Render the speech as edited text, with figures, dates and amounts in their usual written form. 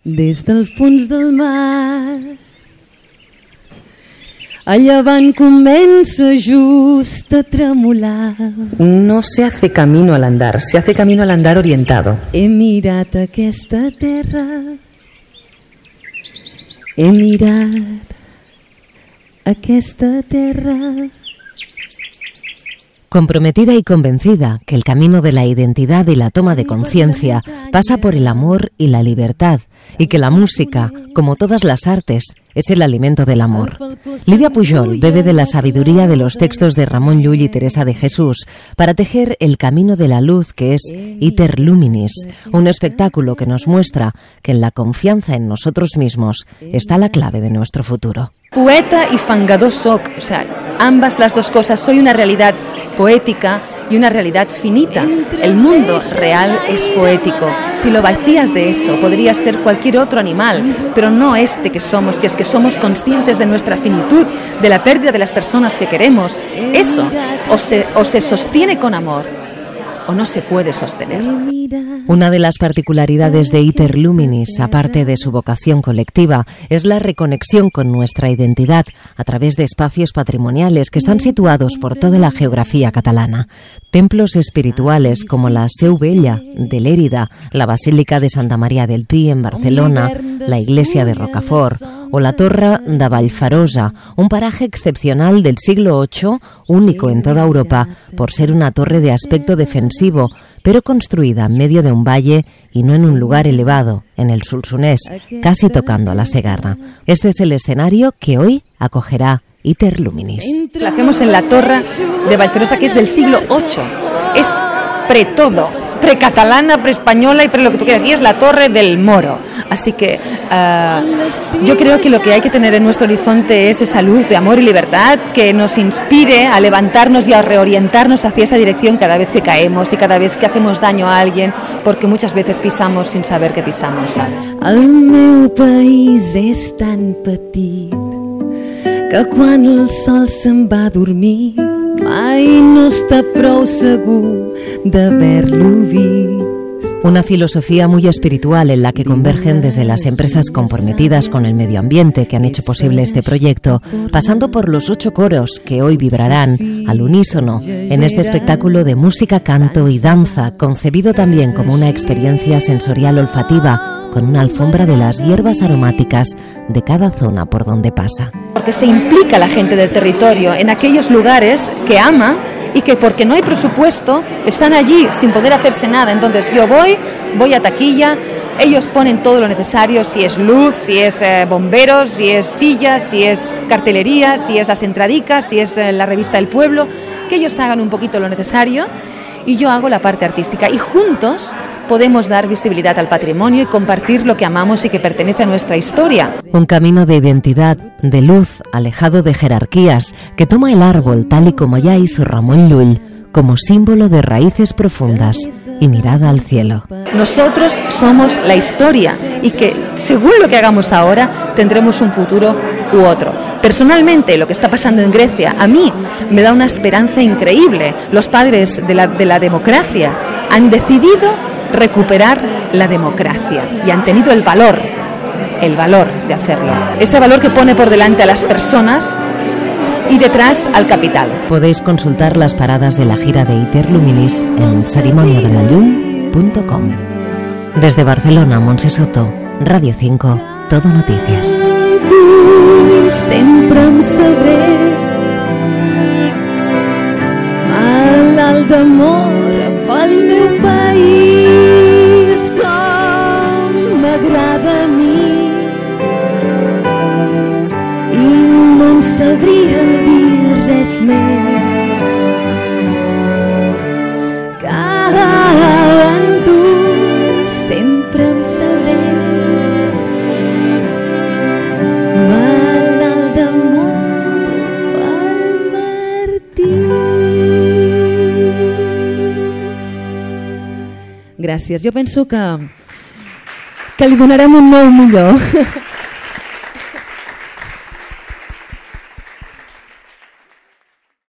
Des del fons del mar, a llevant comença just a tremolar. No se hace camino al andar, se hace camino al andar orientado. He mirat aquesta terra, he mirat aquesta terra. Comprometida y convencida que el camino de la identidad y la toma de conciencia pasa por el amor y la libertad, y que la música, como todas las artes, es el alimento del amor. Lidia Pujol bebe de la sabiduría de los textos de Ramón Llull y Teresa de Jesús para tejer el camino de la luz que es Iter Luminis, un espectáculo que nos muestra que en la confianza en nosotros mismos está la clave de nuestro futuro. Poeta y fangador soc, o sea, ambas las dos cosas. Soy una realidad poética y una realidad finita. El mundo real es poético. Si lo vacías de eso, podría ser cualquier otro animal, pero no este que somos, que es que somos conscientes de nuestra finitud, de la pérdida de las personas que queremos. Eso o se sostiene con amor o no se puede sostener. Una de las particularidades de Iter Luminis, aparte de su vocación colectiva, es la reconexión con nuestra identidad a través de espacios patrimoniales que están situados por toda la geografía catalana. Templos espirituales como la Seu Vella de Lérida, la Basílica de Santa María del Pi en Barcelona, la Iglesia de Rocafort o la Torre de Vallfarosa, un paraje excepcional del siglo VIII, único en toda Europa por ser una torre de aspecto defensivo, pero construida en medio de un valle y no en un lugar elevado, en el Solsonès, casi tocando a la Segarra. Este es el escenario que hoy acogerá Iter Luminis. La hacemos en la Torre de Vallfarosa, que es del siglo VIII. Es pre-todo, pre-catalana, pre-española y pre lo que tú quieras. Y es la Torre del Moro. Así que yo creo que lo que hay que tener en nuestro horizonte es esa luz de amor y libertad que nos inspire a levantarnos y a reorientarnos hacia esa dirección cada vez que caemos y cada vez que hacemos daño a alguien, porque muchas veces pisamos sin saber que pisamos. El meu país és tan petit que quan el sol se'n va a dormir mai no està prou segur d'haver-lo vist. Una filosofía muy espiritual en la que convergen desde las empresas comprometidas con el medio ambiente que han hecho posible este proyecto, pasando por los 8 coros que hoy vibrarán al unísono en este espectáculo de música, canto y danza, concebido también como una experiencia sensorial olfativa, con una alfombra de las hierbas aromáticas de cada zona por donde pasa. Porque se implica la gente del territorio en aquellos lugares que ama y que porque no hay presupuesto están allí sin poder hacerse nada. Entonces yo voy a taquilla, ellos ponen todo lo necesario, si es luz, si es bomberos, si es sillas, si es cartelería, si es las entradicas, si es la revista El Pueblo, que ellos hagan un poquito lo necesario y yo hago la parte artística y juntos podemos dar visibilidad al patrimonio y compartir lo que amamos y que pertenece a nuestra historia. Un camino de identidad, de luz, alejado de jerarquías, que toma el árbol tal y como ya hizo Ramón Llull, como símbolo de raíces profundas y mirada al cielo. Nosotros somos la historia y que, según lo que hagamos ahora, tendremos un futuro u otro. Personalmente, lo que está pasando en Grecia, a mí me da una esperanza increíble. Los padres de la democracia han decidido recuperar la democracia y han tenido el valor de hacerlo. Ese valor que pone por delante a las personas y detrás al capital. Podéis consultar las paradas de la gira de Iter Luminis en cerimoniadelallum.com. Desde Barcelona, Montse Soto, Radio 5, Todo Noticias. Tu sempre em sabré malalt d'amor pel meu país com m'agrada a mi i no en sabria dir res més que en tu sempre em sabré malalt d'amor pel Martí. Gràcies. Jo penso que li donarem un nou millor.